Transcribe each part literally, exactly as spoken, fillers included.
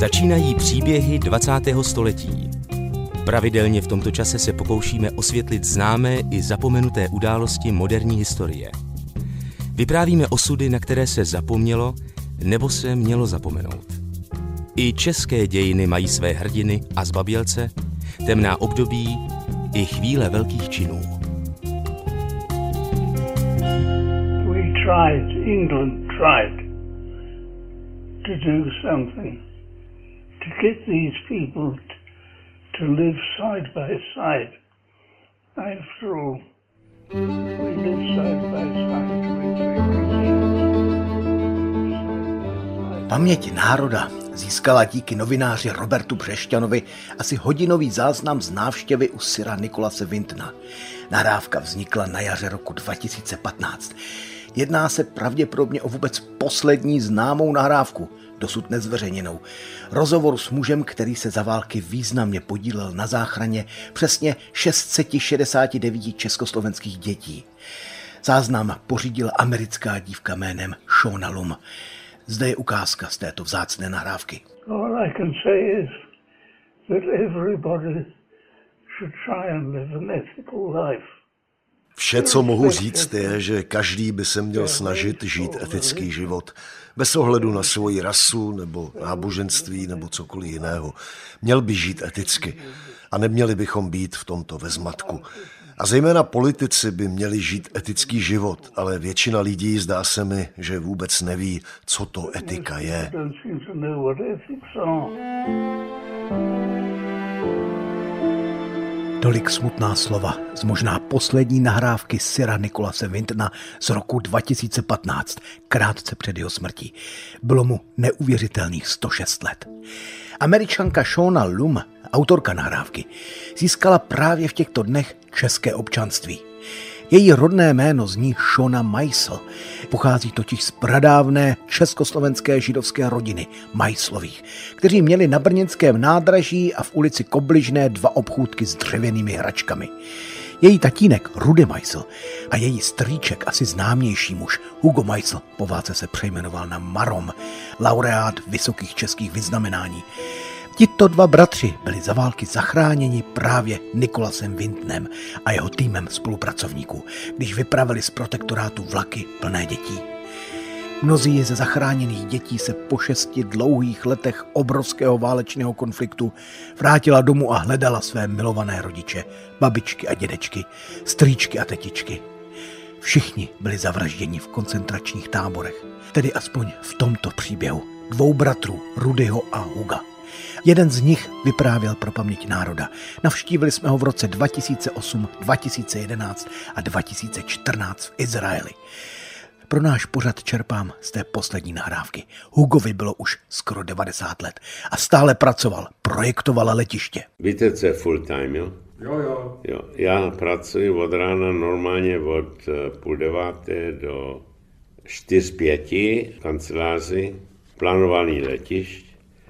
Začínají příběhy dvacátého století. Pravidelně v tomto čase se pokoušíme osvětlit známé i zapomenuté události moderní historie. Vyprávíme osudy, na které se zapomnělo nebo se mělo zapomenout. I české dějiny mají své hrdiny a zbabělce, temná období i chvíle velkých činů. We tried, England tried to do something to get these people t- to live side by side. After all, we live side by side with Paměť národa získala díky novináři Robertu Břešťanovi asi hodinový záznam z návštěvy u Sira Nicholase Wintona. Nahrávka vznikla na jaře roku dva tisíce patnáct. Jedná se pravděpodobně o vůbec poslední známou nahrávku, dosud nezveřejněnou. Rozhovor s mužem, který se za války významně podílel na záchraně přesně šest set šedesát devět československých dětí. Záznam pořídila americká dívka jménem Shona Lum. Zde je ukázka z této vzácné nahrávky. All I can say is that everybody should try and live an ethical life. Vše, co mohu říct, je, že každý by se měl snažit žít etický život, bez ohledu na svoji rasu nebo náboženství nebo cokoliv jiného. Měl by žít eticky a neměli bychom být v tomto ve zmatku. A zejména politici by měli žít etický život, ale většina lidí, zdá se mi, že vůbec neví, co to etika je. Tolik smutná slova z možná poslední nahrávky Sira Nicholase Wintona z roku dva tisíce patnáct, krátce před jeho smrtí. Bylo mu neuvěřitelných sto šest let. Američanka Shona Lum, autorka nahrávky, získala právě v těchto dnech české občanství. Její rodné jméno zní Shona Meisl, pochází totiž z pradávné československé židovské rodiny Meislových, kteří měli na brněnském nádraží a v ulici Kobližné dva obchůdky s dřevěnými hračkami. Její tatínek Rudy Meisl a její strýček, asi známější muž Hugo Meisl, po válce se přejmenoval na Marom, laureát vysokých českých vyznamenání. Tito dva bratři byli za války zachráněni právě Nicholasem Wintonem a jeho týmem spolupracovníků, když vypravili z protektorátu vlaky plné dětí. Mnozí ze zachráněných dětí se po šesti dlouhých letech obrovského válečného konfliktu vrátila domů a hledala své milované rodiče, babičky a dědečky, strýčky a tetičky. Všichni byli zavražděni v koncentračních táborech, tedy aspoň v tomto příběhu dvou bratrů, Rudyho a Huga. Jeden z nich vyprávěl pro paměť národa. Navštívili jsme ho v roce dva tisíce osm, dva tisíce jedenáct a dva tisíce čtrnáct v Izraeli. Pro náš pořad čerpám z té poslední nahrávky. Hugovi bylo už skoro devadesát let a stále pracoval, projektoval letiště. Víte, co je full time, jo? Jo, jo. jo? Já pracuji od rána normálně od půl deváté do čtyř pěti v kanceláři, plánovaný letišť.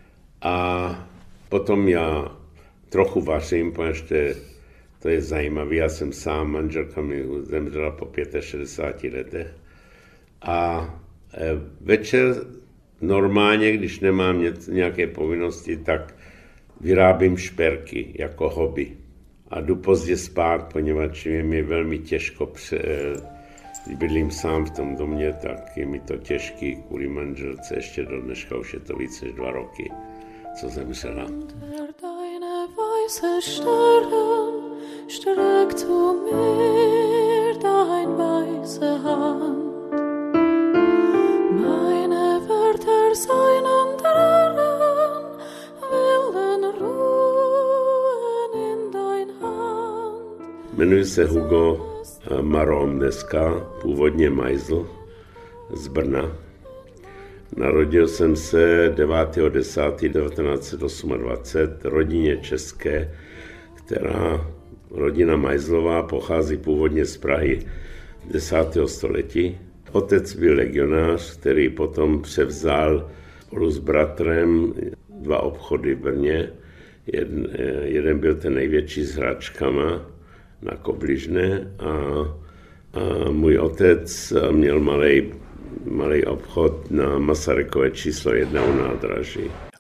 A potom já trochu vařím, protože to je, to je zajímavé. Já jsem sám, manželka mi zemřela po šedesáti pěti letech. A večer normálně, když nemám nějaké povinnosti, tak vyrábím šperky jako hobby. A jdu pozdě spát, poněvadž je mi velmi těžko, pře... když bydlím sám v tom domě, tak je mi to těžký kvůli manželce. Ještě do dneška už je to více než dva roky, co zemřela. Jmenuji se Hugo Marom dneska, původně Meisl z Brna. Narodil jsem se devátého desátého devatenáct set dvacet osm rodině české, která rodina Meislová pochází původně z Prahy desátého století. Otec byl legionář, který potom převzal spolu s bratrem dva obchody v Brně. Jeden, jeden byl ten největší s hračkama na Kobližné a, a můj otec měl malej malý obchod na Masarykové číslo jedna u nádraží.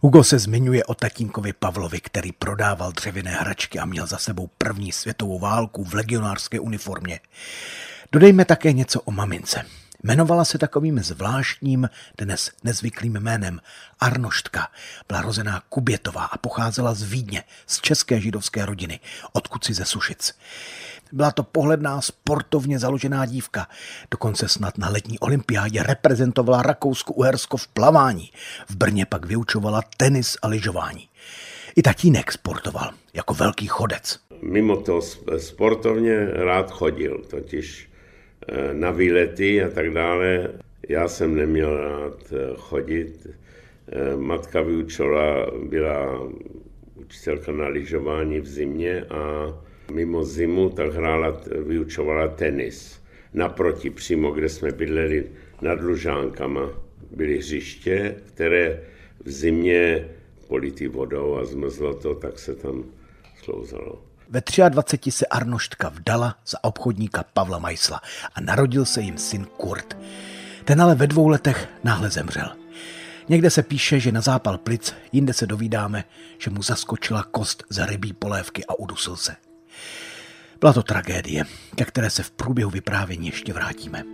Hugo se zmiňuje o tatínkovi Pavlovi, který prodával dřevěné hračky a měl za sebou první světovou válku v legionářské uniformě. Dodejme také něco o mamince. Jmenovala se takovým zvláštním, dnes nezvyklým jménem Arnoštka. Byla rozená Kubětová a pocházela z Vídně, z české židovské rodiny, odkud si ze Sušic. Byla to pohledná, sportovně založená dívka. Dokonce snad na letní olympiádě reprezentovala Rakousko-Uhersko v plavání. V Brně pak vyučovala tenis a lyžování. I tatínek sportoval, jako velký chodec. Mimo to sportovně rád chodil, totiž na výlety a tak dále. Já jsem neměl rád chodit. Matka vyučovala, byla učitelka na lyžování v zimě a mimo zimu tak hrála, vyučovala tenis. Naproti přímo, kde jsme bydleli nad Lužánkama, byly hřiště, které v zimě politý vodou a zmrzlo to, tak se tam sklouzalo. Ve dvaceti třech se Arnoštka vdala za obchodníka Pavla Majsla a narodil se jim syn Kurt. Ten ale ve dvou letech náhle zemřel. Někde se píše, že na zápal plic, jinde se dovídáme, že mu zaskočila kost za rybí polévky a udusil se. Byla to tragédie, ke které se v průběhu vyprávění ještě vrátíme.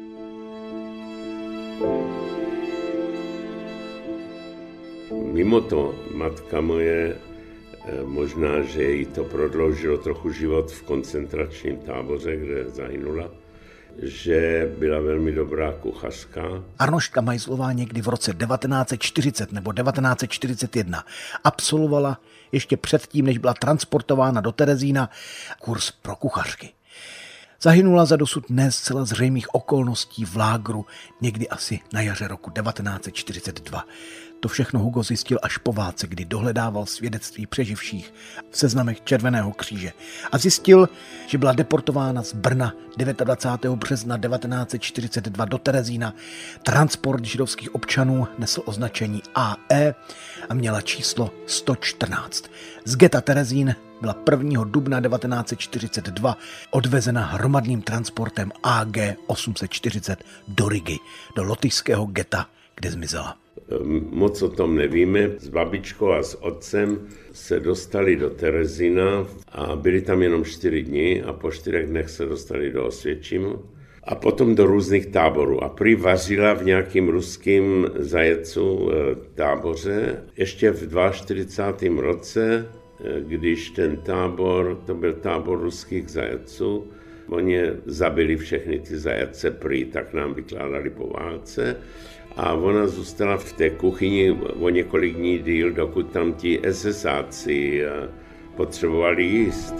Mimo to matka moje, možná, že jí to prodloužilo trochu život v koncentračním táboře, kde zahynula, že byla velmi dobrá kuchařka. Arnoštka Majslová někdy v roce devatenáct set čtyřicet nebo devatenáct set čtyřicet jedna absolvovala ještě předtím, než byla transportována do Terezína, kurz pro kuchařky. Zahynula za dosud ne zcela zřejmých okolností v lágru někdy asi na jaře roku devatenáct set čtyřicet dva. To všechno Hugo zjistil až po válce, kdy dohledával svědectví přeživších v seznamech Červeného kříže a zjistil, že byla deportována z Brna dvacátého devátého března devatenáct set čtyřicet dva do Terezína. Transport židovských občanů nesl označení A E a měla číslo sto čtrnáct. Z geta Terezín byla prvního dubna devatenáct set čtyřicet dva odvezena hromadným transportem A G osm set čtyřicet do Rigy, do lotyšského geta, kde zmizela. Moc o tom nevíme. S babičkou a s otcem se dostali do Terezína a byli tam jenom čtyři dny a po čtyřech dnech se dostali do Osvěčimu a potom do různých táborů. A prý vařila v nějakým ruským zajecu táboře. Ještě v čtyřicátém druhém roce, když ten tábor, to byl tábor ruských zajeců, oni zabili všechny ty zajatce prý, tak nám vykládali po válce. A ona zůstala v té kuchyni o několik dní díl, dokud tam ti esesáci potřebovali jíst.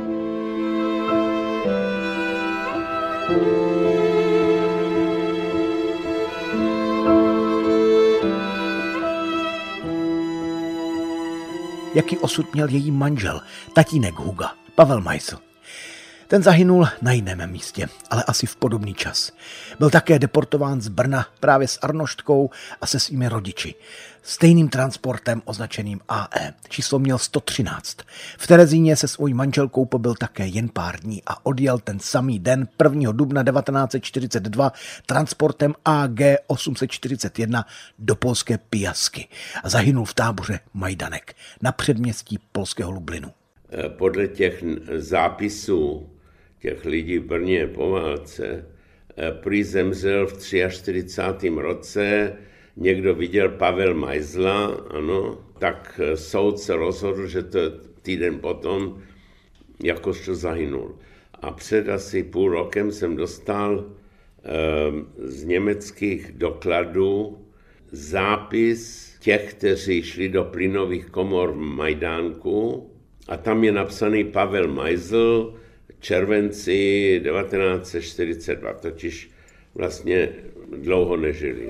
Jaký osud měl její manžel, tatínek Huga, Pavel Majsl? Ten zahynul na jiném místě, ale asi v podobný čas. Byl také deportován z Brna právě s Arnoštkou a se svými rodiči. Stejným transportem označeným A E. Číslo měl sto třináct. V Terezíně se svojí manželkou pobyl také jen pár dní a odjel ten samý den prvního dubna devatenáct set čtyřicet dva transportem A G osm set čtyřicet jedna do polské Piasky a zahynul v táboře Majdanek na předměstí polského Lublinu. Podle těch zápisů těch lidí v Brně po válce prý zemřel v čtyřicátém třetím roce, někdo viděl Pavel Majsla, ano, tak soud se rozhodl, že to týden potom jakožto zahynul. A před asi půl rokem jsem dostal e, z německých dokladů zápis těch, kteří šli do plynových komor v Majdánku, a tam je napsaný Pavel Majsl, červenci devatenáct set čtyřicet dva, totiž vlastně dlouho nežili.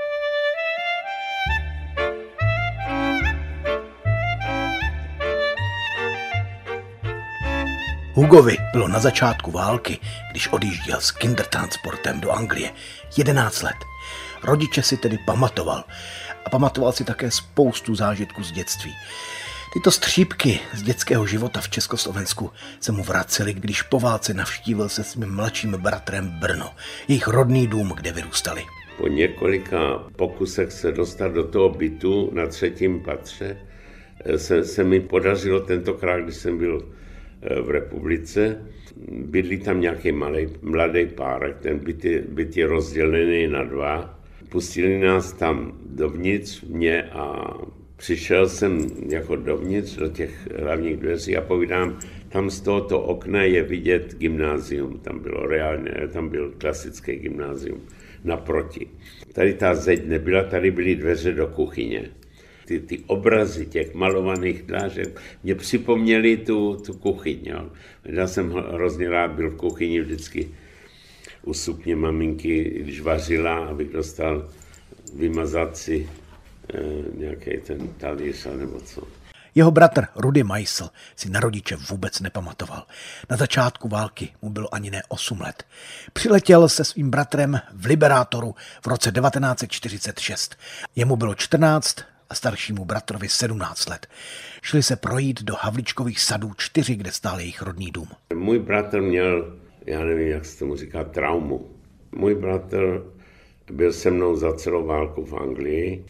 Hugovi bylo na začátku války, když odjížděl s kindertransportem do Anglie, jedenáct let. Rodiče si tedy pamatoval a pamatoval si také spoustu zážitků z dětství. Tyto střípky z dětského života v Československu se mu vracely, když po válce navštívil se svým mladším bratrem Brno, jejich rodný dům, kde vyrůstali. Po několika pokusech se dostat do toho bytu na třetím patře se, se mi podařilo tentokrát, když jsem byl v republice. Bydlí tam nějaký malý, mladý párek, ten byt je, byt je rozdělený na dva. Pustili nás tam dovnitř, mě, a přišel jsem jako dovnitř do těch hlavních dveří a povídám, tam z tohoto okna je vidět gymnázium, tam bylo reálně, tam byl klasické gymnázium naproti. Tady ta zeď nebyla, tady byly dveře do kuchyně. Ty, ty obrazy těch malovaných dlážek mě připomněly tu, tu kuchyň. Jo. Já jsem hrozně rád byl v kuchyni vždycky u sukně maminky, když vařila, abych dostal vymazat si eh, nějaký ten talíř nebo co. Jeho bratr Rudy Meisl si na rodiče vůbec nepamatoval. Na začátku války mu bylo ani ne osm let. Přiletěl se svým bratrem v Liberátoru v roce devatenáct set čtyřicet šest. Jemu bylo čtrnáct a staršímu bratrovi sedmnáct let. Šli se projít do Havlíčkových sadů čtyři, kde stál jejich rodný dům. Můj bratr měl, já nevím, jak se tomu říká, traumu. Můj bratr byl se mnou za celou válku v Anglii.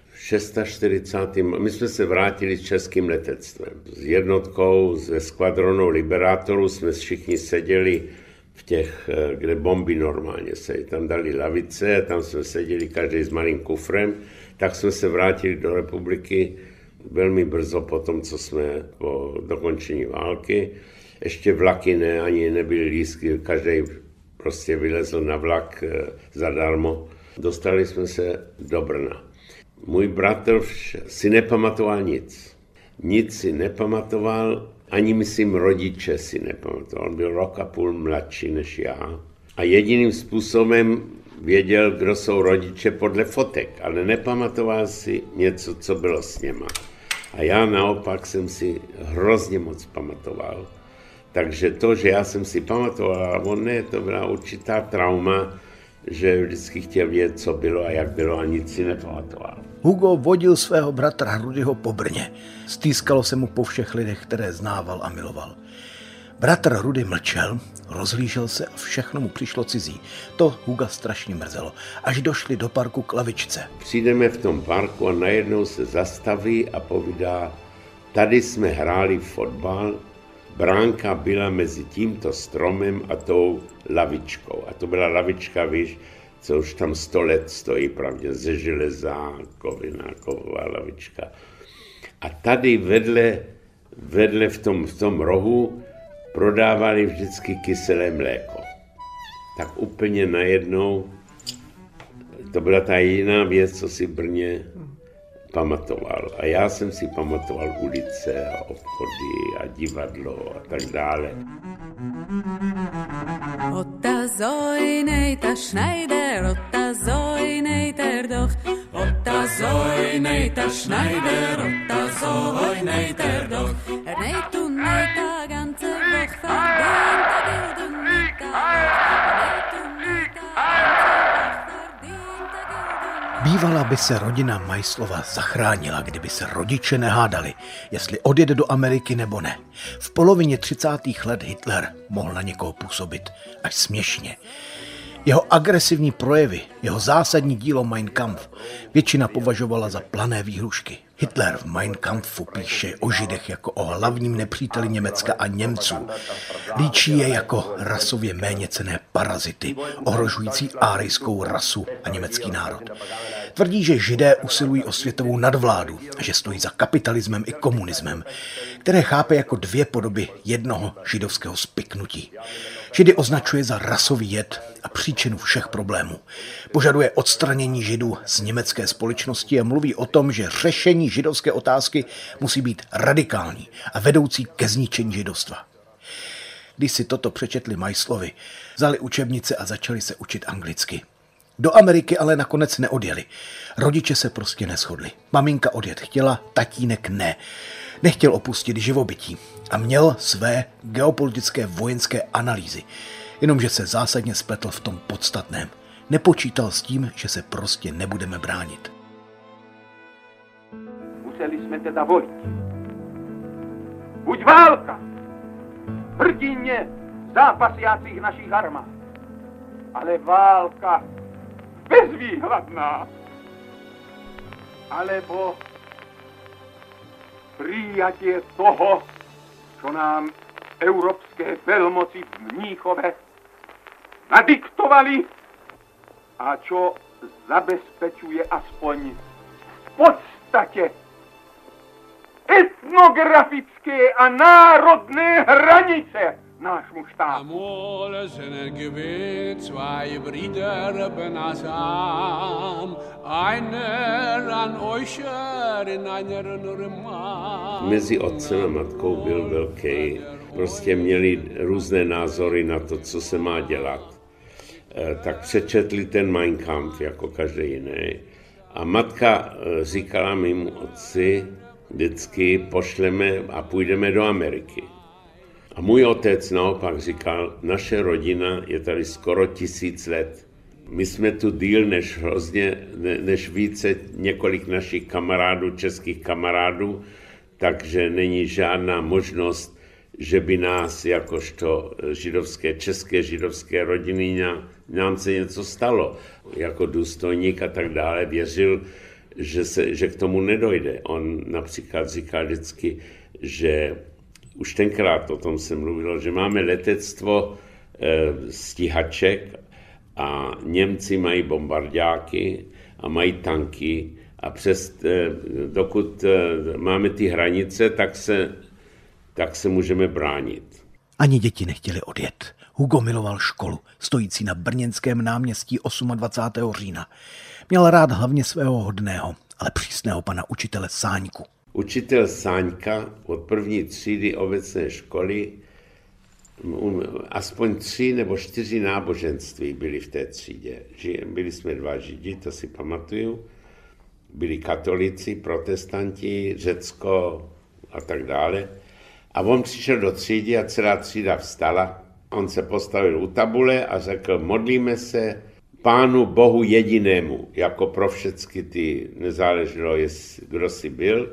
V čtyřicátém šestém My jsme se vrátili s českým letectvem. S jednotkou, ze skvadronou Liberátoru jsme všichni seděli v těch, kde bomby normálně se. Tam dali lavice, tam jsme seděli každý s malým kufrem. Tak jsme se vrátili do republiky velmi brzo po tom, co jsme po dokončení války. Ještě vlaky ne, ani nebyly lístky, každý prostě vylezl na vlak zadarmo. Dostali jsme se do Brna. Můj bratr si nepamatoval nic. Nic si nepamatoval, ani myslím rodiče si nepamatoval. On byl rok a půl mladší než já. A jediným způsobem věděl, kdo jsou rodiče podle fotek, ale nepamatoval si něco, co bylo s něma. A já naopak jsem si hrozně moc pamatoval. Takže to, že já jsem si pamatoval, a on ne, to byla určitá trauma, že vždycky chtěl vědět, co bylo a jak bylo, a nic si nepamatoval. Hugo vodil svého bratra Rudyho po Brně. Stýskalo se mu po všech lidech, které znával a miloval. Bratr Rudy mlčel, rozhlížel se a všechno mu přišlo cizí. To Huga strašně mrzelo, až došli do parku k lavičce. Přijdeme v tom parku a najednou se zastaví a povídá, tady jsme hráli fotbal, bránka byla mezi tímto stromem a tou lavičkou. A to byla lavička, víš, co už tam sto let stojí, pravdě, ze železa, kovina, kovová lavička. A tady vedle, vedle v tom, v tom rohu prodávali vždycky kyselé mléko. Tak úplně najednou, to byla ta jediná věc, co si v Brně pamatoval. A já jsem si pamatoval ulice a obchody a divadlo a tak dále. Otta Zojnejta Schneider, Otta Zojnejter doch, Otta Zojnejta Schneider, Otta Zojnejter doch, er nejtu nejta ganze Woch verdient, er gilden nejta, er nejtu nejta ganze Woch verdient, er gilden. Bývala by se rodina Meislova zachránila, kdyby se rodiče nehádali, jestli odjede do Ameriky nebo ne. V polovině třicátých let Hitler mohl na někoho působit až směšně. Jeho agresivní projevy, jeho zásadní dílo Mein Kampf většina považovala za plané výhrušky. Hitler v Mein Kampfu píše o Židech jako o hlavním nepříteli Německa a Němců. Líčí je jako rasově méněcenné parazity, ohrožující árijskou rasu a německý národ. Tvrdí, že Židé usilují o světovou nadvládu a že stojí za kapitalismem i komunismem, které chápe jako dvě podoby jednoho židovského spiknutí. Židy označuje za rasový jed a příčinu všech problémů. Požaduje odstranění Židů z německé společnosti a mluví o tom, že řešení židovské otázky musí být radikální a vedoucí ke zničení židovstva. Když si toto přečetli Meislovi, vzali učebnice a začali se učit anglicky. Do Ameriky ale nakonec neodjeli. Rodiče se prostě neshodli. Maminka odjet chtěla, tatínek ne. Nechtěl opustit živobytí a měl své geopolitické vojenské analýzy, jenomže se zásadně spletl v tom podstatném. Nepočítal s tím, že se prostě nebudeme bránit. Museli jsme teda volit. Buď válka, hrdině zápasiacích našich armád, ale válka bezvýhľadná. Alebo prijatie toho, čo nám európske veľmoci v Mníchove nadiktovali a čo zabezpečuje aspoň v podstate etnografické a národné hranice nášmu štátu. Amol zijn er geweest zwei Brüder benazam, einer an Eucher in einer Norman. Mezi otcem a matkou byl velký. Prostě měli různé názory na to, co se má dělat. Tak přečetli ten Mein Kampf jako každý jiný. A matka říkala mému otci, vždycky pošleme a půjdeme do Ameriky. A můj otec naopak říkal, naše rodina je tady skoro tisíc let. My jsme tu díl než hrozně, než více několik našich kamarádů, českých kamarádů, takže není žádná možnost, že by nás, jakožto židovské, české židovské rodiny, nám se něco stalo. Jako důstojník a tak dále věřil, že, se, že k tomu nedojde. On například říkal vždycky, že už tenkrát o tom se mluvilo, že máme letectvo e, stíhaček a Němci mají bombardáky a mají tanky a přes, e, dokud e, máme ty hranice, tak se, tak se můžeme bránit. Ani děti nechtěli odjet. Hugo miloval školu, stojící na brněnském náměstí dvacátého osmého října. Měl rád hlavně svého hodného, ale přísného pana učitele Sáňku. Učitel Sáňka od první třídy obecné školy, aspoň tři nebo čtyři náboženství byly v té třídě. Byli jsme dva židi, to si pamatuju. Byli katolíci, protestanti, Řecko a tak dále. A on přišel do třídy a celá třída vstala. On se postavil u tabule a řekl, modlíme se Pánu Bohu jedinému, jako pro všechny ty, nezáleželo, kdo jsi byl.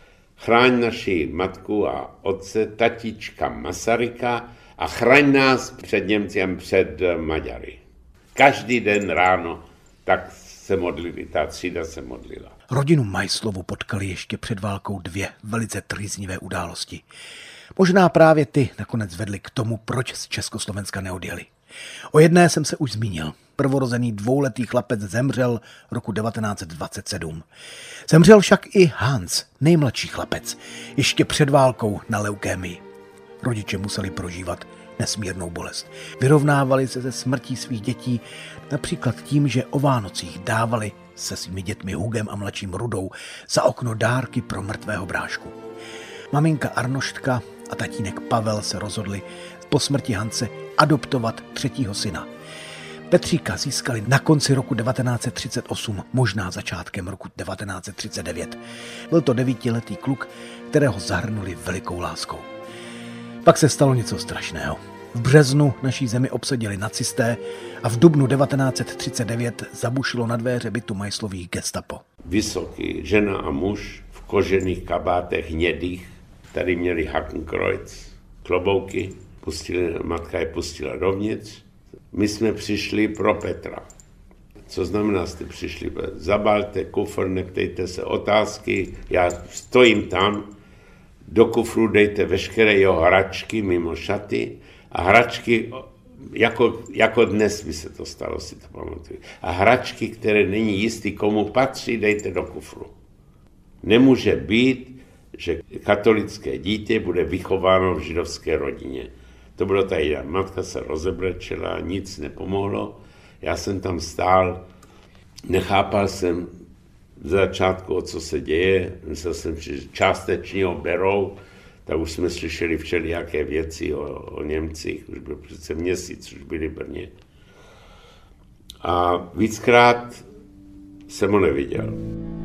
Chráň naši matku a otce, tatička Masaryka a chraň nás před Němci a před Maďary. Každý den ráno tak se modlili, ta třída se modlila. Rodinu Majslovu potkali ještě před válkou dvě velice trýznivé události. Možná právě ty nakonec vedly k tomu, proč z Československa neodjeli. O jedné jsem se už zmínil. Prvorozený dvouletý chlapec zemřel roku devatenáct dvacet sedm. Zemřel však i Hans, nejmladší chlapec, ještě před válkou na leukémii. Rodiče museli prožívat nesmírnou bolest. Vyrovnávali se se smrtí svých dětí například tím, že o Vánocích dávali se svými dětmi Hugem a mladším Rudou za okno dárky pro mrtvého brášku. Maminka Arnoštka a tatínek Pavel se rozhodli po smrti Hance adoptovat třetího syna. Petříka získali na konci roku devatenáct třicet osm, možná začátkem roku devatenáct třicet devět. Byl to devítiletý kluk, kterého zahrnuli velikou láskou. Pak se stalo něco strašného. V březnu naší zemi obsadili nacisté a v dubnu devatenáct třicet devět zabušilo na dveře bytu Majslových gestapo. Vysoký žena a muž v kožených kabátech hnědých, tady měli Hakenkreuz, klobouky, pustili, matka je pustila dovnitř. My jsme přišli pro Petra. Co znamená, jste přišli? Zabalte kufr, neptejte se otázky, já stojím tam, do kufru dejte veškeré jeho hračky mimo šaty a hračky, jako, jako dnes by se to stalo, si to pamatuju. A hračky, které není jistý, komu patří, dejte do kufru. Nemůže být, že katolické dítě bude vychováno v židovské rodině. To bylo tady, matka se rozebrečela, nic nepomohlo. Já jsem tam stál, nechápal jsem v začátku, o co se děje. Myslel jsem, že částečně ho berou, tak už jsme slyšeli všelijaké věci o, o Němcích, už byl přece měsíc, už byli v Brně. A víckrát jsem ho neviděl.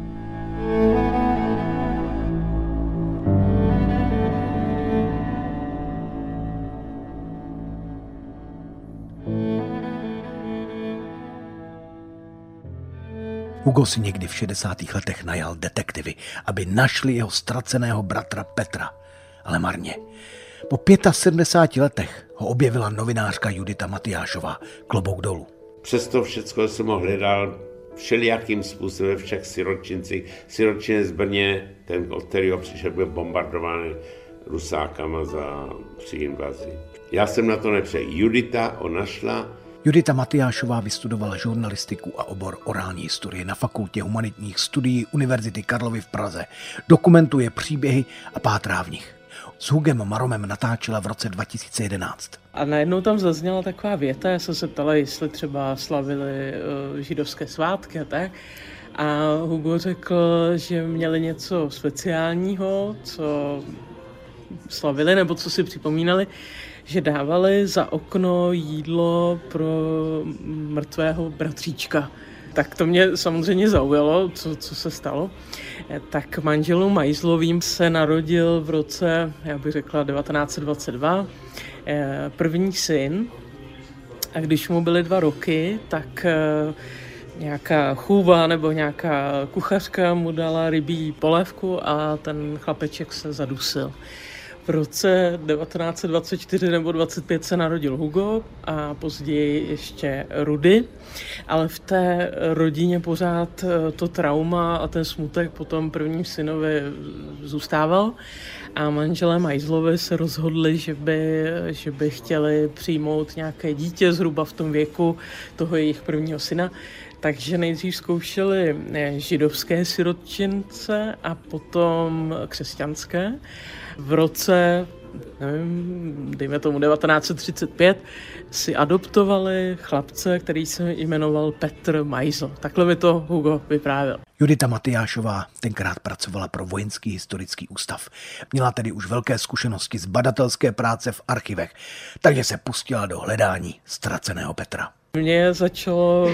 Hugo si někdy v šedesátých letech najal detektivy, aby našli jeho ztraceného bratra Petra, ale marně. Po sedmdesáti pěti letech ho objevila novinářka Judita Matyášová, klobouk dolů. Přesto všechno jsem ho hledal všelijakým způsobem, však sirotčinci, sirotčinec Brně, ten, od kterého přišel, byl bombardovaný Rusákama za při invazi. Já jsem na to nepřeji. Judita ho našla. Judita Matyášová vystudovala žurnalistiku a obor orální historie na Fakultě humanitních studií Univerzity Karlovy v Praze. Dokumentuje příběhy a pátrá v nich. S Hugem Maromem natáčela v roce dva tisíce jedenáct. A najednou tam zazněla taková věta, já jsem se ptala, jestli třeba slavili uh, židovské svátky a tak. A Hugo řekl, že měli něco speciálního, co slavili nebo co si připomínali, že dávali za okno jídlo pro mrtvého bratříčka. Tak to mě samozřejmě zaujalo, co, co se stalo. Tak manželům Majzlovým se narodil v roce, já bych řekla, devatenáct set dvacet dva, první syn. A když mu byly dva roky, tak nějaká chůva nebo nějaká kuchařka mu dala rybí polévku a ten chlapeček se zadusil. V roce devatenáct set dvacet čtyři nebo dvacet pět se narodil Hugo a později ještě Rudy, ale v té rodině pořád to trauma a ten smutek po tom prvním synovi zůstával a manželé Majzlovi se rozhodli, že by, že by chtěli přijmout nějaké dítě zhruba v tom věku toho jejich prvního syna. Takže nejdřív zkoušeli židovské sirotčince a potom křesťanské. V roce, nevím, dejme tomu devatenáct set třicet pět, si adoptovali chlapce, který se jmenoval Petr Majzl. Takhle mi to Hugo vyprávěl. Judita Matyášová tenkrát pracovala pro Vojenský historický ústav. Měla tedy už velké zkušenosti z badatelské práce v archivech, takže se pustila do hledání ztraceného Petra. Mně začalo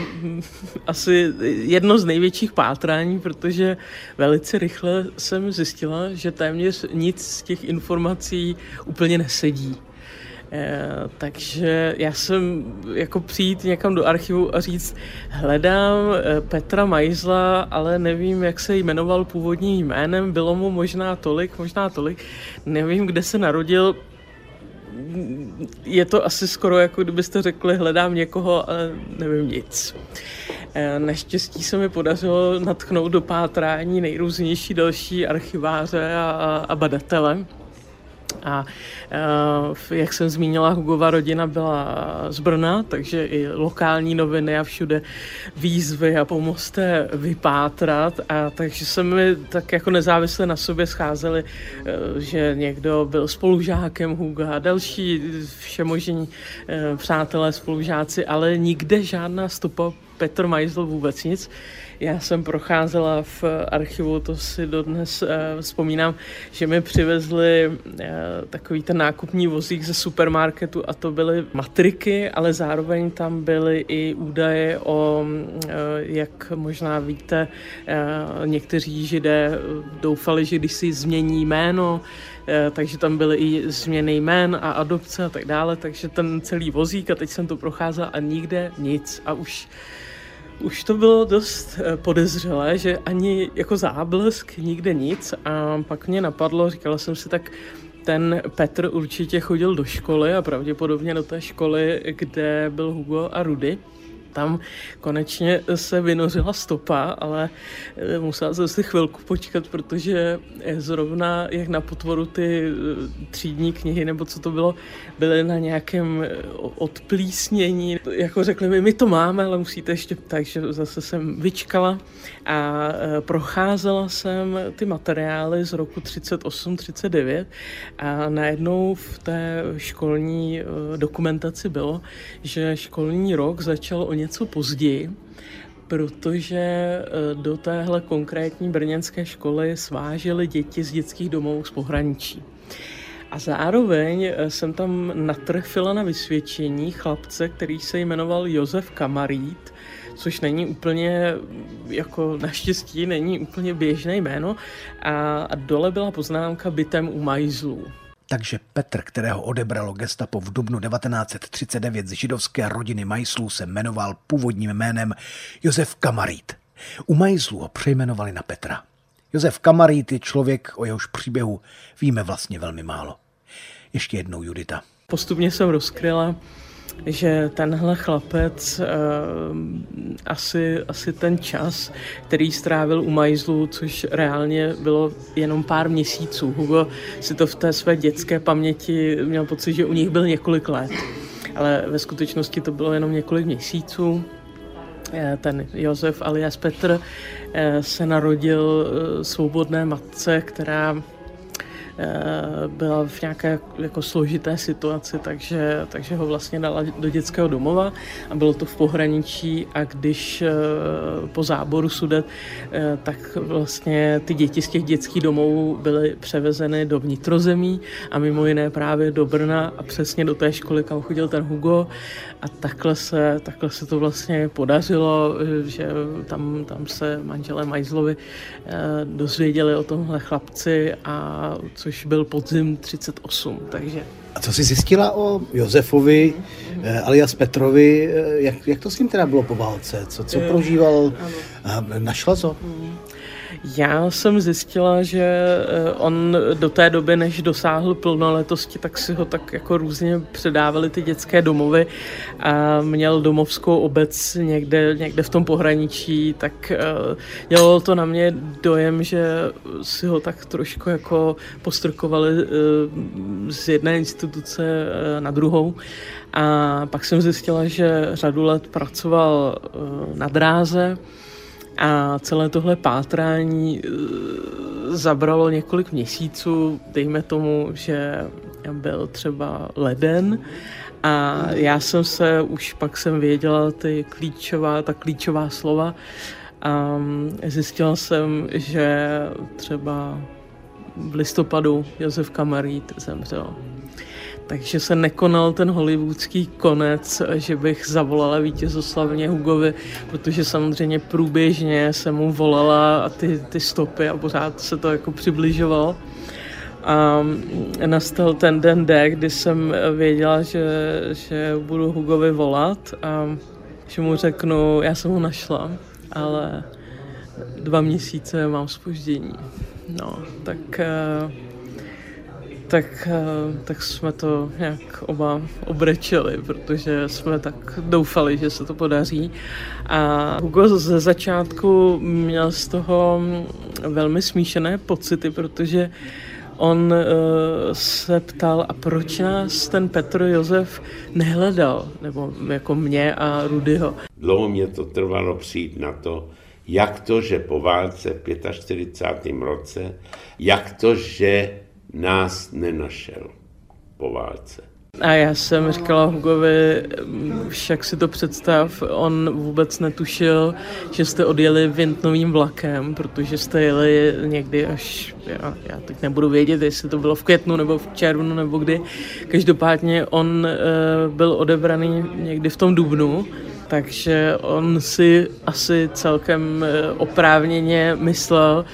asi jedno z největších pátrání, protože velice rychle jsem zjistila, že téměř nic z těch informací úplně nesedí. E, takže já jsem jako přijít někam do archivu a říct, hledám Petra Majzla, ale nevím, jak se jmenoval původním jménem, bylo mu možná tolik, možná tolik, nevím, kde se narodil. Je to asi skoro jako kdybyste řekli, hledám někoho, ale nevím nic. Naštěstí se mi podařilo natchnout do pátrání nejrůznější další archiváře a, a badatele. A jak jsem zmínila, Hugova rodina byla z Brna, takže i lokální noviny a všude výzvy a pomozte vypátrat. A takže se mi tak jako nezávisle na sobě scházeli, že někdo byl spolužákem Huga a další všemožní přátelé, spolužáci, ale nikde žádná stopa Petr Majzl, vůbec nic. Já jsem procházela v archivu, to si dodnes uh, vzpomínám, že mi přivezli uh, takový ten nákupní vozík ze supermarketu a to byly matriky, ale zároveň tam byly i údaje o, uh, jak možná víte, uh, někteří Židé doufali, že když si změní jméno, uh, takže tam byly i změny jmén a adopce a tak dále, takže ten celý vozík a teď jsem to procházela a nikde nic a už Už to bylo dost podezřelé, že ani jako záblesk, nikde nic a pak mě napadlo, říkala jsem si, tak ten Petr určitě chodil do školy a pravděpodobně do té školy, kde byl Hugo a Rudy. Tam konečně se vynořila stopa, ale musela jsem si chvilku počkat, protože zrovna jak na potvoru ty třídní knihy, nebo co to bylo, byly na nějakém odplísnění. Jako řekli mi, my to máme, ale musíte ještě, takže zase jsem vyčkala a procházela jsem ty materiály z roku třicet osm třicet devět a najednou v té školní dokumentaci bylo, že školní rok začal o něco později, protože do téhle konkrétní brněnské školy svážely děti z dětských domovů z pohraničí. A zároveň jsem tam natrefila na vysvědčení chlapce, který se jmenoval Josef Kamarít, což není úplně, jako naštěstí, není úplně běžné jméno. A, a dole byla poznámka bytem u Majzlů. Takže Petr, kterého odebralo gestapo v dubnu devatenáct set třicet devět z židovské rodiny Majzlů, se jmenoval původním jménem Josef Kamarít. U Majzlů ho přejmenovali na Petra. Josef Kamarít je člověk, o jehož příběhu víme vlastně velmi málo. Ještě jednou Judita. Postupně jsem rozkryla že tenhle chlapec eh, asi, asi ten čas, který strávil u Majzlů, což reálně bylo jenom pár měsíců. Hugo si to v té své dětské paměti měl pocit, že u nich byl několik let, ale ve skutečnosti to bylo jenom několik měsíců. Ten Josef alias Petr se narodil svobodné matce, která byla v nějaké jako složité situaci, takže, takže ho vlastně dala do dětského domova a bylo to v pohraničí a když po záboru Sudet, tak vlastně ty děti z těch dětských domovů byly převezeny do vnitrozemí a mimo jiné právě do Brna a přesně do té školy, kam chodil ten Hugo a takhle se, takhle se to vlastně podařilo, že tam, tam se manželé Majzlovi dozvěděli o tomhle chlapci a což byl podzim třicet osm, takže... A co jsi zjistila o Josefovi alias Petrovi, jak, jak to s ním teda bylo po válce, co, co prožíval, našla co? Já jsem zjistila, že on do té doby, než dosáhl plnoletosti, tak si ho tak jako různě předávali ty dětské domovy a měl domovskou obec někde, někde v tom pohraničí, tak dělalo to na mě dojem, že si ho tak trošku jako postrkovali z jedné instituce na druhou. A pak jsem zjistila, že řadu let pracoval na dráze, a celé tohle pátrání zabralo několik měsíců, dejme tomu, že byl třeba leden a já jsem se, už pak jsem věděla ty klíčová, ta klíčová slova a zjistila jsem, že třeba v listopadu Josef Kamarít zemřel. Takže se nekonal ten hollywoodský konec, že bych zavolala vítězoslavně Hugovi, protože samozřejmě průběžně jsem mu volala a ty, ty stopy a pořád se to jako přibližovalo. A nastal ten den D, kdy jsem věděla, že, že budu Hugovi volat a že mu řeknu, já jsem ho našla, ale dva měsíce mám zpoždění. No, tak... Tak, tak jsme to nějak oba obrečeli, protože jsme tak doufali, že se to podaří. A Hugo ze začátku měl z toho velmi smíšené pocity, protože on se ptal, a proč nás ten Petr Josef nehledal, nebo jako mě a Rudyho. Dlouho mě to trvalo přijít na to, jak to, že po válce v čtyřicátém pátém roce, jak to, že nás nenašel po válce. A já jsem říkala Hugovi, však si to představ, on vůbec netušil, že jste odjeli vintnovým vlakem, protože jste jeli někdy až, já, já teď nebudu vědět, jestli to bylo v květnu nebo v červnu nebo kdy. Každopádně on e, byl odebraný někdy v tom dubnu, takže on si asi celkem oprávněně myslel,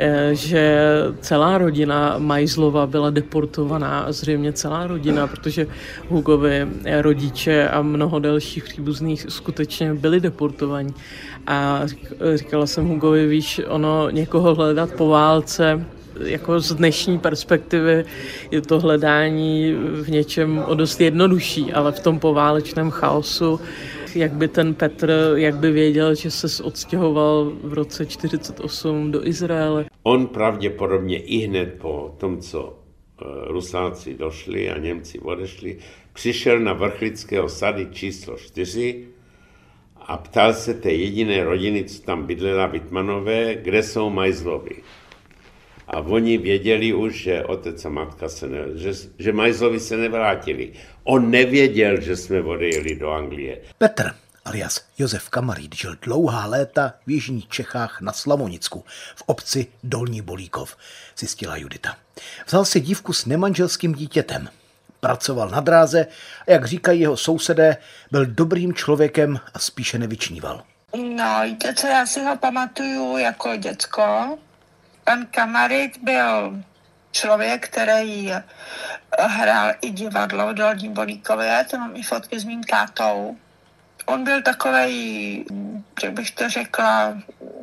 že celá rodina Majzlova byla deportovaná, zřejmě celá rodina, protože Hugovi rodiče a mnoho dalších příbuzných skutečně byli deportovaní. A říkala jsem Hugovi, víš, ono někoho hledat po válce, jako z dnešní perspektivy je to hledání v něčem o dost jednodušší, ale v tom poválečném chaosu, jak by ten Petr, jak by věděl, že se odstěhoval v roce čtyřicet osm do Izraele. On pravděpodobně i hned po tom, co Rusáci došli a Němci odešli, přišel na Vrchlického sady číslo čtyři a ptal se té jediné rodiny, co tam bydlela, Wittmannové, kde jsou Majzlovi. A oni věděli už, že otec a matka se ne, že, že Majzlovi se nevrátili. On nevěděl, že jsme odjeli do Anglie. Petr alias Josef Kamarít žil dlouhá léta v jižních Čechách na Slavonicku, v obci Dolní Bolíkov, zjistila Judita. Vzal si dívku s nemanželským dítětem. Pracoval na dráze a jak říkají jeho sousedé, byl dobrým člověkem a spíše nevyčníval. No, víte co, já si ho pamatuju jako děcko. Pan Kamarít byl člověk, který hrál i divadlo v Dolní Bolíkově, to mám i fotky s mým tátou. On byl takovej, jak bych to řekla,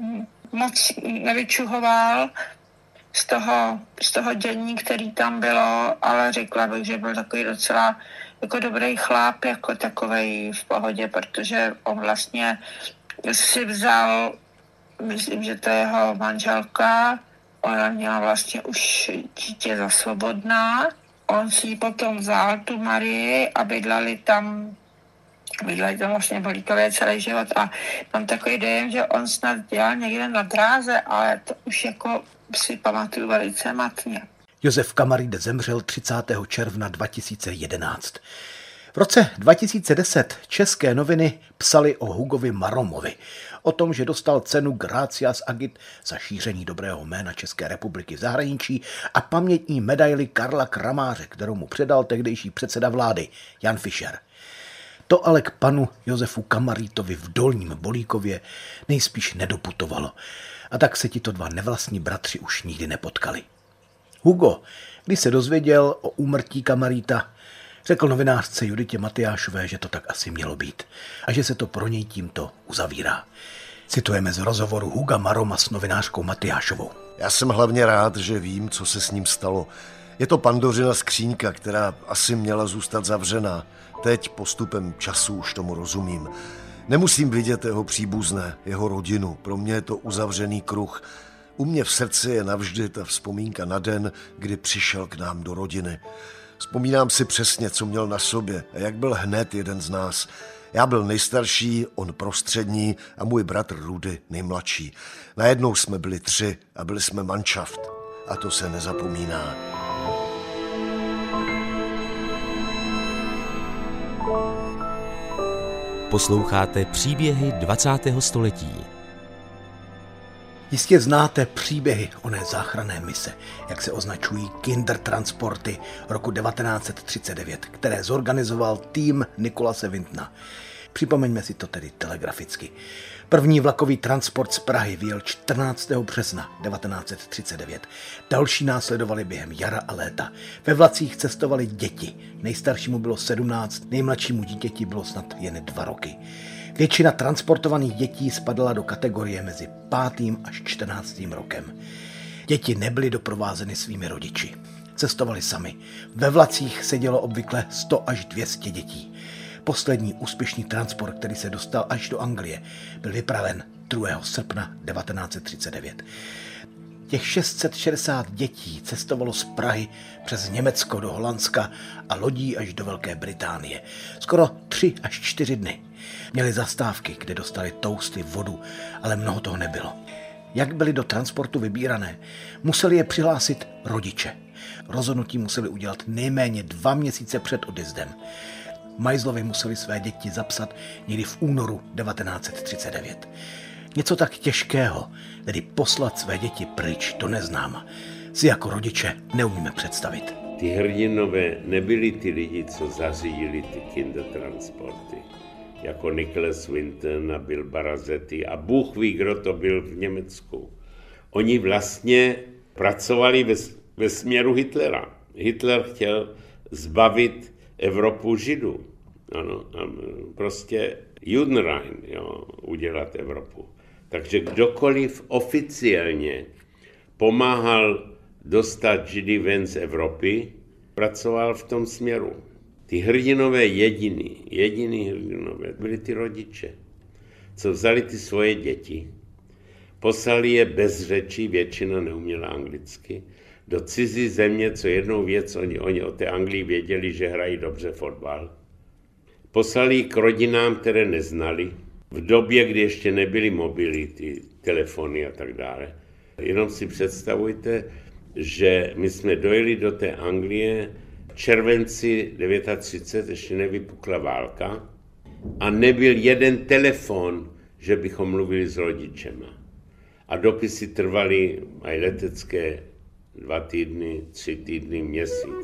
moc nevyčuhoval z toho, z toho dění, který tam bylo, ale řekla bych, že byl takový docela jako dobrý chlap, jako takovej v pohodě, protože on vlastně si vzal, myslím, že to je jeho manželka, ona měla vlastně už dítě za svobodná. On si ji potom vzal, tu Marii, a bydleli tam, bydleli tam vlastně Bolíkově celý život a mám takový dojem, že on snad dělal někde na dráze, ale to už jako si pamatuju velice matně. Josef Kamarýd zemřel třicátého června dva tisíce jedenáct. V roce dva tisíce deset české noviny psaly o Hugovi Maromovi, o tom, že dostal cenu Gratias Agit za šíření dobrého jména České republiky v zahraničí a pamětní medaili Karla Kramáře, kterou mu předal tehdejší předseda vlády Jan Fischer. To ale k panu Josefu Kamarýtovi v Dolním Bolíkově nejspíš nedoputovalo a tak se tito dva nevlastní bratři už nikdy nepotkali. Hugo, když se dozvěděl o úmrtí Kamarýta, řekl novinářce Juditě Matyášové, že to tak asi mělo být a že se to pro něj tímto uzavírá. Citujeme z rozhovoru Huga Maroma s novinářkou Matyášovou. Já jsem hlavně rád, že vím, co se s ním stalo. Je to Pandořina skříňka, která asi měla zůstat zavřená. Teď postupem času už tomu rozumím. Nemusím vidět jeho příbuzné, jeho rodinu. Pro mě je to uzavřený kruh. U mě v srdci je navždy ta vzpomínka na den, kdy přišel k nám do rodiny. Vzpomínám si přesně, co měl na sobě a jak byl hned jeden z nás. Já byl nejstarší, on prostřední a můj bratr Rudy nejmladší. Najednou jsme byli tři a byli jsme manšaft. A to se nezapomíná. Posloucháte příběhy dvacátého století. Jistě znáte příběhy oné záchranné mise, jak se označují Kindertransporty roku devatenáct set třicet devět, které zorganizoval tým Nikolase Wintona. Připomeňme si to tedy telegraficky. První vlakový transport z Prahy vyjel čtrnáctého března devatenáct set třicet devět. Další následovali během jara a léta. Ve vlacích cestovali děti. Nejstaršímu bylo sedmnáct, nejmladšímu dítěti bylo snad jen dva roky. Většina transportovaných dětí spadala do kategorie mezi pátým až čtrnáctým rokem. Děti nebyly doprovázeny svými rodiči. Cestovali sami. Ve vlacích sedělo obvykle sto až dvě stě dětí. Poslední úspěšný transport, který se dostal až do Anglie, byl vypraven druhého srpna devatenáct set třicet devět. Těch šest set šedesát dětí cestovalo z Prahy přes Německo do Holandska a lodí až do Velké Británie. Skoro tři až čtyři dny. Měli zastávky, kde dostali toasty, vodu, ale mnoho toho nebylo. Jak byli do transportu vybírané, museli je přihlásit rodiče. Rozhodnutí museli udělat nejméně dva měsíce před odjezdem. Majzlovi museli své děti zapsat někdy v únoru devatenáct set třicet devět. Něco tak těžkého, tedy poslat své děti pryč do neznáma, si jako rodiče neumíme představit. Ty hrdinové nebyli ty lidi, co zařídili ty kindertransporty, jako Nicholas Winton a Bill Barazetti a Bůh ví, kdo to byl v Německu. Oni vlastně pracovali ve, ve směru Hitlera. Hitler chtěl zbavit Evropu Židů. Ano, prostě Judenrein, jo, udělat Evropu. Takže kdokoliv oficiálně pomáhal dostat Židy ven z Evropy, pracoval v tom směru. Ty hrdinové jediný, jediný hrdinové byli ty rodiče, co vzali ty svoje děti, poslali je bez řečí, většina neuměla anglicky, do cizí země, co jednou věc, oni, oni o té Anglii věděli, že hrají dobře fotbal. Poslali ji k rodinám, které neznali, v době, kdy ještě nebyly mobily, ty telefony a tak dále. Jenom si představujte, že my jsme dojeli do té Anglie v červenci třicet devět, ještě nevypukla válka, a nebyl jeden telefon, že bychom mluvili s rodičema. A dopisy trvaly aj letecké dva týdny, tři týdny, měsíc.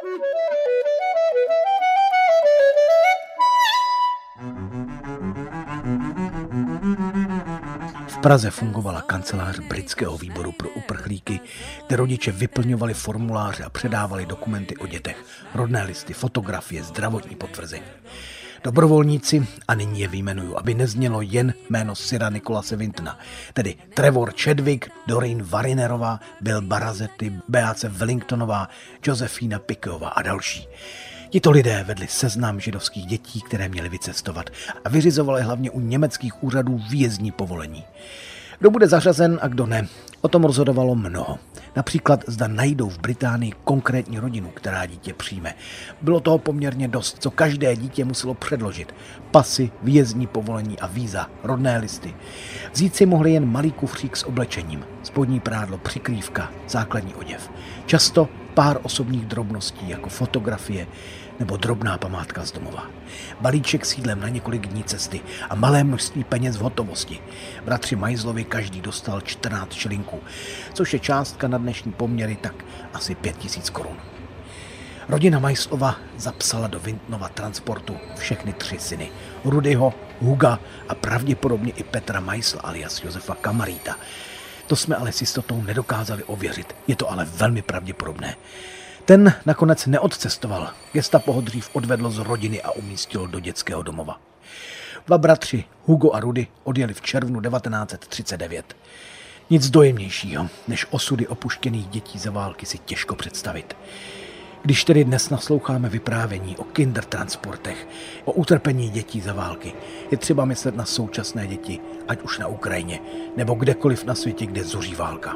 V Praze fungovala kancelář britského výboru pro uprchlíky, kde rodiče vyplňovali formuláře a předávali dokumenty o dětech, rodné listy, fotografie, zdravotní potvrzení. Dobrovolníci, a nyní je vyjmenuju, aby neznělo jen jméno Sira Nikolase Wintona, tedy Trevor Chadwick, Doreen Varinerová, Bill Barazetti, Beace Wellingtonová, Josefina Pickeyová a další. Tito lidé vedli seznam židovských dětí, které měly vycestovat a vyřizovali hlavně u německých úřadů výjezdní povolení. Kdo bude zařazen a kdo ne, o tom rozhodovalo mnoho. Například zda najdou v Británii konkrétní rodinu, která dítě přijme. Bylo toho poměrně dost, co každé dítě muselo předložit. Pasy, výjezdní povolení a víza, rodné listy. Vzít si mohli jen malý kufřík s oblečením, spodní prádlo, přikrývka, základní oděv. Často pár osobních drobností, jako fotografie nebo drobná památka z domova. Balíček s jídlem na několik dní cesty a malé množství peněz v hotovosti. Bratři Majzlovi každý dostal čtrnáct šilinků, což je částka na dnešní poměry tak asi pět tisíc korun. Rodina Majzlova zapsala do Wintonova transportu všechny tři syny. Rudyho, Huga a pravděpodobně i Petra Majzla alias Josefa Kamaríta. To jsme ale s jistotou nedokázali ověřit. Je to ale velmi pravděpodobné. Ten nakonec neodcestoval. Gestapo ho dřív odvedlo z rodiny a umístilo do dětského domova. Dva bratři, Hugo a Rudy, odjeli v červnu devatenáct set třicet devět. Nic dojemnějšího, než osudy opuštěných dětí za války si těžko představit. Když tedy dnes nasloucháme vyprávění o kindertransportech, o utrpení dětí za války, je třeba myslet na současné děti, ať už na Ukrajině, nebo kdekoliv na světě, kde zuří válka.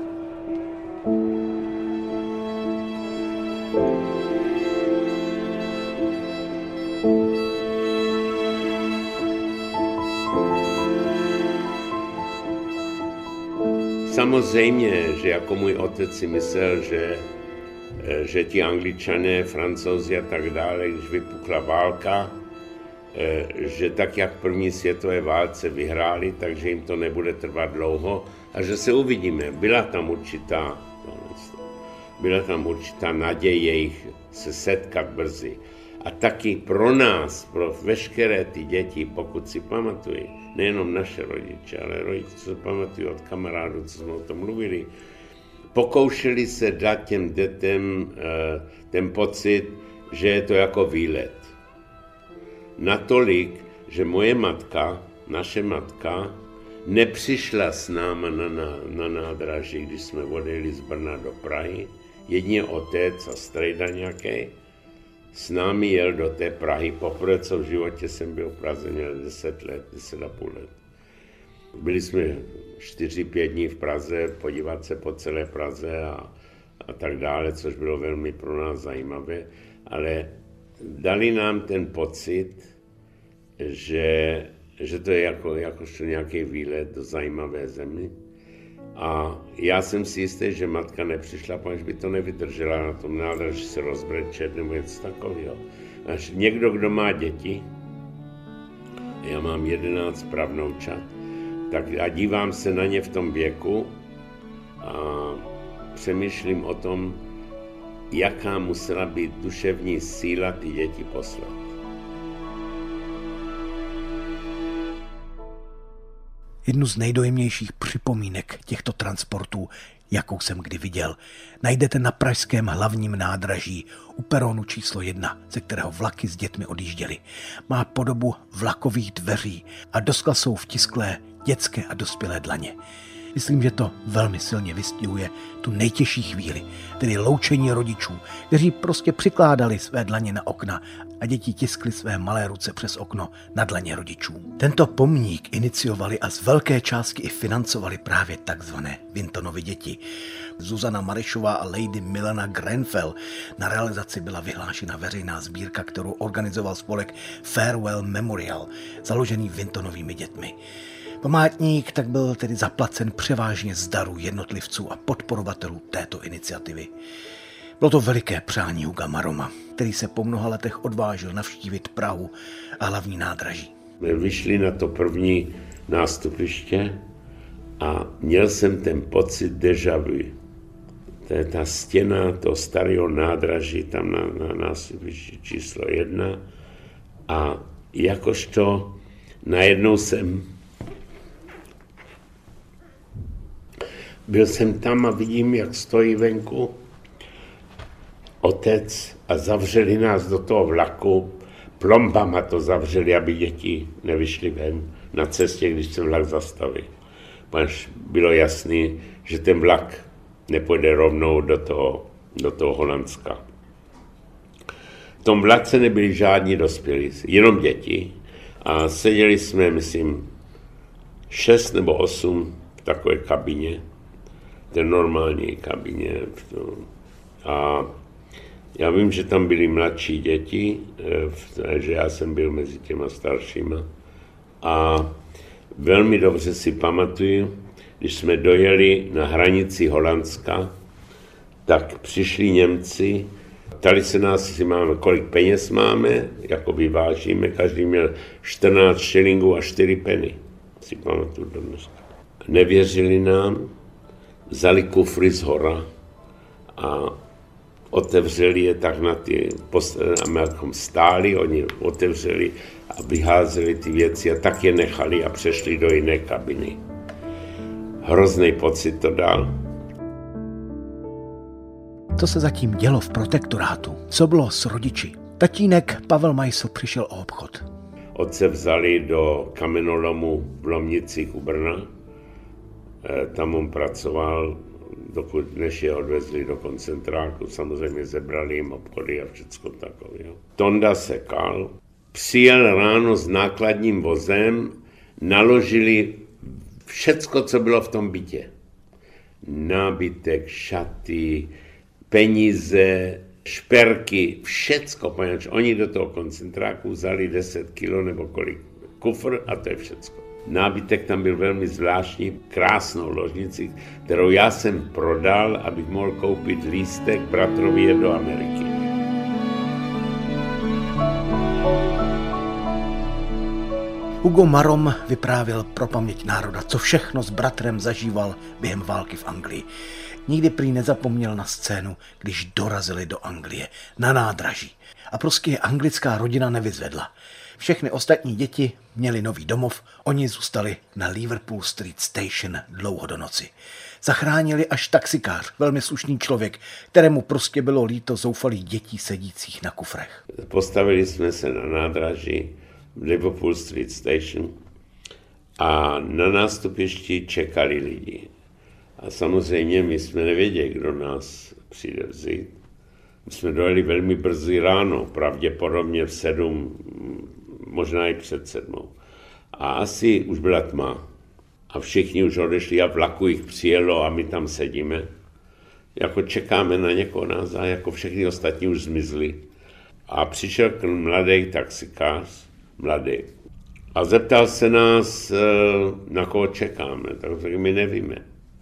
Samozřejmě, že jako můj otec si myslel, že, že ti Angličané, Francouzi a tak dále, když vypukla válka, že tak jak v první světové válce vyhráli, takže jim to nebude trvat dlouho a že se uvidíme. Byla tam určitá, byla tam určitá naděje jejich se setkat brzy. A taky pro nás, pro veškeré ty děti, pokud si pamatují, nejenom naše rodiče, ale rodiče, co pamatují od kamarádů, co jsme o tom mluvili, pokoušeli se dát těm dětem ten pocit, že je to jako výlet. Natolik, že moje matka, naše matka, nepřišla s náma na, na, na nádraží, když jsme odjeli z Brna do Prahy. Jedině otec a strejda nějaký s námi jel do té Prahy. Poprvé, co v životě jsem byl v Praze, měl deset let, deset a půl let. Byli jsme čtyři, pět dní v Praze, podívat se po celé Praze a, a tak dále, což bylo velmi pro nás zajímavé, ale dali nám ten pocit, že, že to je jako, jakožto nějaký výlet do zajímavé země. A já jsem si jistý, že matka nepřišla, protože by to nevydržela na tom nádraží se rozbrečet nebo něco takového. Až někdo, kdo má děti, já mám jedenáct pravnoučat, tak já dívám se na ně v tom věku a přemýšlím o tom, jaká musela být duševní síla ty děti poslat. Jednu z nejdojemnějších připomínek těchto transportů, jakou jsem kdy viděl, najdete na pražském hlavním nádraží u peronu číslo jedna, ze kterého vlaky s dětmi odjížděly. Má podobu vlakových dveří a doskla jsou vtisklé dětské a dospělé dlaně. Myslím, že to velmi silně vystihuje tu nejtěžší chvíli, tedy loučení rodičů, kteří prostě přikládali své dlaně na okna a děti tiskly své malé ruce přes okno na dlaně rodičů. Tento pomník iniciovali a z velké části i financovali právě takzvané Wintonovy děti. Zuzana Marešová a lady Milena Grenfell. Na realizaci byla vyhlášena veřejná sbírka, kterou organizoval spolek Farewell Memorial, založený Wintonovými dětmi. Památník tak byl tedy zaplacen převážně z darů jednotlivců a podporovatelů této iniciativy. Bylo to veliké přání Huga Maroma, který se po mnoha letech odvážil navštívit Prahu a hlavní nádraží. My vyšli na to první nástupiště a měl jsem ten pocit déjà vu. To je ta stěna toho starého nádraží tam na, na nástupišti číslo jedna a jakožto najednou jsem byl jsem tam a vidím, jak stojí venku otec a zavřeli nás do toho vlaku. Plombama to zavřeli, aby děti nevyšly ven na cestě, když se vlak zastaví. Až bylo jasné, že ten vlak nepojde rovnou do toho, do toho Holandska. V tom vlace nebyli žádní dospělí, jenom děti. A seděli jsme, myslím, šest nebo osm v takové kabině, v té normální kabině. A já vím, že tam byly mladší děti, že já jsem byl mezi těma staršíma. A velmi dobře si pamatuju, když jsme dojeli na hranici Holandska, tak přišli Němci, ptali se nás, jestli máme, kolik peněz máme, jako vyvážíme, každý měl čtrnáct šilingů a čtyři penny, si pamatuju do dneška. Nevěřili nám, vzali kufry z hora a otevřeli je tak na ty, a my jako stáli, oni otevřeli a vyházeli ty věci a tak je nechali a přešli do jiné kabiny. Hrozný pocit to dal. Co se zatím dělo v protektorátu? Co bylo s rodiči? Tatínek Pavel Majsl přišel o obchod. Otce vzali do kamenolomu v Lomnicích u Brna. Tam on pracoval, dokud než je odvezli do koncentráku. Samozřejmě zebrali jim obchody a všecko takové. Tonda sekal. Přijel ráno s nákladním vozem, naložili všecko, co bylo v tom bytě. Nábytek, šaty, peníze, šperky, všecko, poněvadž oni do toho koncentráku vzali deset kilo nebo kolik kufr a to je všecko. Nábytek tam byl velmi zvláštní, krásnou ložnici, kterou já jsem prodal, abych mohl koupit lístek bratrovi jet do Ameriky. Hugo Marom vyprávěl pro paměť národa, co všechno s bratrem zažíval během války v Anglii. Nikdy prý nezapomněl na scénu, když dorazili do Anglie, na nádraží. A prostě je anglická rodina nevyzvedla. Všechny ostatní děti měli nový domov, oni zůstali na Liverpool Street Station dlouho do noci. Zachránili až taxikář, velmi slušný člověk, kterému prostě bylo líto zoufalých dětí sedících na kufrech. Postavili jsme se na nádraží v Liverpool Street Station a na nástupišti čekali lidi. A samozřejmě my jsme nevěděli, kdo nás přijde vzít. My jsme dojeli velmi brzy ráno, pravděpodobně v sedm, možná i před sedmou. A asi už byla tma. A všichni už odešli a vlaku jich přijelo a my tam sedíme. Jako čekáme na někoho nás a jako všechny ostatní už zmizli. A přišel k mladý taxikář, mladý. A zeptal se nás, na koho čekáme. Tak my nevíme.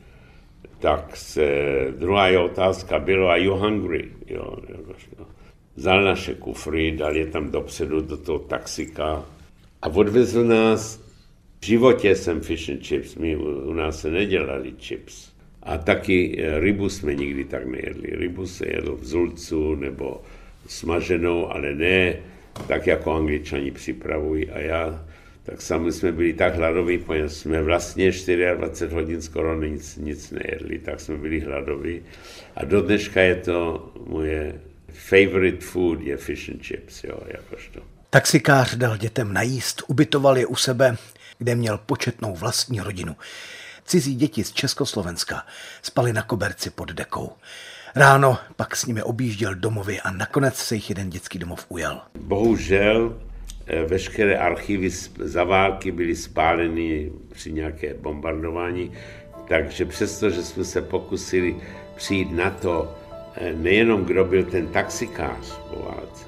Tak se druhá je otázka bylo, are you hungry? Jo, jo. Vzal naše kufry, dal je tam dopředu do toho taxika a odvezl nás. V životě jsem fish and chips, my u nás se nedělali chips. A taky rybu jsme nikdy tak nejedli. Rybu se jedl v zulcu nebo smaženou, ale ne tak, jako Angličani připravují. A já, tak sami jsme byli tak hladoví, protože jsme vlastně dvacet čtyři hodin skoro nic, nic nejedli, tak jsme byli hladoví. A do dneška je to moje favorite food, je fish and chips, jo, jakožto. Taxikář dal dětem najíst, ubytoval je u sebe, kde měl početnou vlastní rodinu. Cizí děti z Československa spali na koberci pod dekou. Ráno pak s nimi objížděl domovy a nakonec se jich jeden dětský domov ujel. Bohužel veškeré archivy za války byly spáleny při nějaké bombardování, takže přesto, že jsme se pokusili přijít na to, nejenom kdo byl ten taxikář po válce,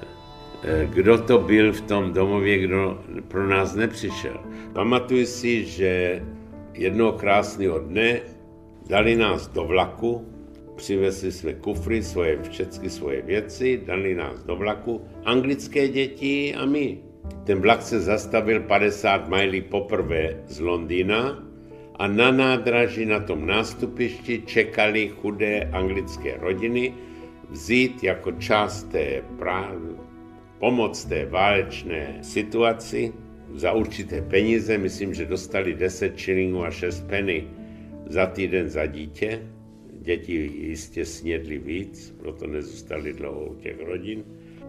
kdo to byl v tom domově, kdo pro nás nepřišel. Pamatuju si, že jednoho krásného dne dali nás do vlaku, přivezli jsme kufry, svoje, všechny svoje věci, dali nás do vlaku, anglické děti a my. Ten vlak se zastavil padesát milí poprvé z Londýna a na nádraží na tom nástupišti čekali chudé anglické rodiny vzít jako část té pra... pomoc té válečné situaci za určité peníze. Myslím, že dostali deset šilingů a šest penny za týden za dítě. Děti jistě snědli víc, proto nezůstali dlouho u těch rodin.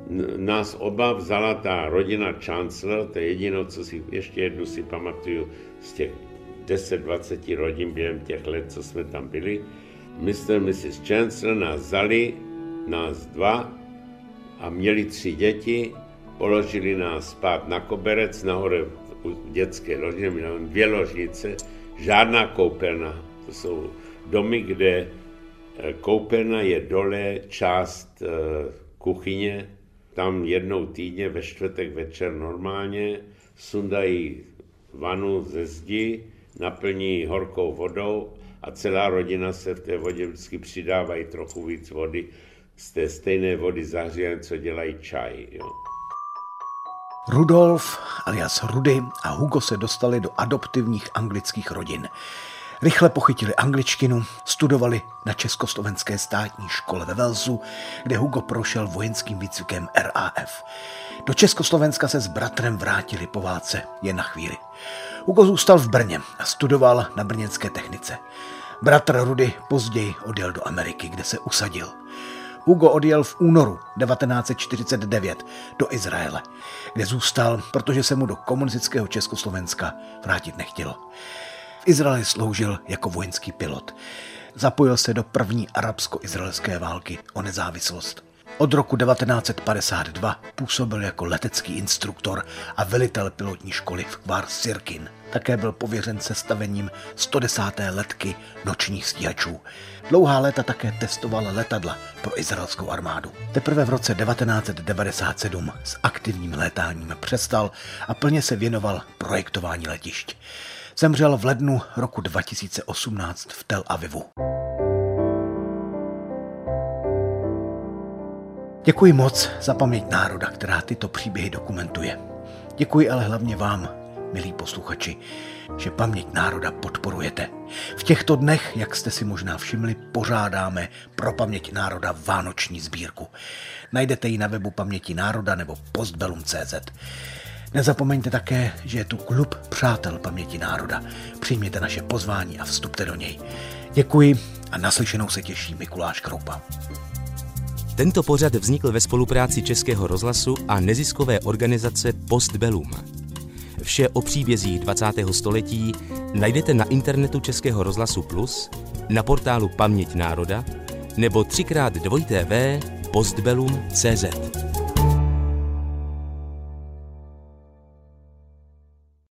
Nás oba vzala ta rodina Chancellor, to je jediné, co si ještě jednu si pamatuju z těch deset dvacet rodin během těch let, co jsme tam byli. mister a missus Chancellor nás vzali, nás dva, a měli tři děti, položili nás spát na koberec, nahoře v dětské ložně, měli dvě ložnice, žádná koupelna. To jsou domy, kde koupelna je dole, část kuchyně, tam jednou týdně ve čtvrtek večer normálně sundají vanu ze zdi, naplní horkou vodou a celá rodina se v té vodě vždycky přidávají trochu víc vody, z té stejné vody zahřívané, co dělají čaj. Jo. Rudolf alias Rudy a Hugo se dostali do adoptivních anglických rodin. Rychle pochytili angličtinu, studovali na Československé státní škole ve Walesu, kde Hugo prošel vojenským výcvikem R A F. Do Československa se s bratrem vrátili po válce jen na chvíli. Hugo zůstal v Brně a studoval na brněnské technice. Bratr Rudy později odjel do Ameriky, kde se usadil. Hugo odjel v únoru devatenáct set čtyřicet devět do Izraele, kde zůstal, protože se mu do komunistického Československa vrátit nechtělo. V Izraeli sloužil jako vojenský pilot. Zapojil se do první arabsko-izraelské války o nezávislost. Od roku devatenáct set padesát dva působil jako letecký instruktor a velitel pilotní školy v Kfar Sirkin. Také byl pověřen sestavením sto desáté letky nočních stíhačů. Dlouhá léta také testoval letadla pro izraelskou armádu. Teprve v roce devatenáct set devadesát sedm s aktivním létáním přestal a plně se věnoval projektování letišť. Zemřel v lednu roku dva tisíce osmnáct v Tel Avivu. Děkuji moc za Paměť národa, která tyto příběhy dokumentuje. Děkuji ale hlavně vám, milí posluchači, že Paměť národa podporujete. V těchto dnech, jak jste si možná všimli, pořádáme pro Paměť národa vánoční sbírku. Najdete ji na webu Paměti národa nebo postbellum tečka cé zet. Nezapomeňte také, že je tu klub Přátel Paměti národa. Přijměte naše pozvání a vstupte do něj. Děkuji a naslyšenou se těší Mikuláš Kroupa. Tento pořad vznikl ve spolupráci Českého rozhlasu a neziskové organizace Postbellum. Vše o příbězích dvacátého století najdete na internetu Českého rozhlasu Plus, na portálu Paměť národa nebo třikrát dvojité v postbellum tečka cé zet.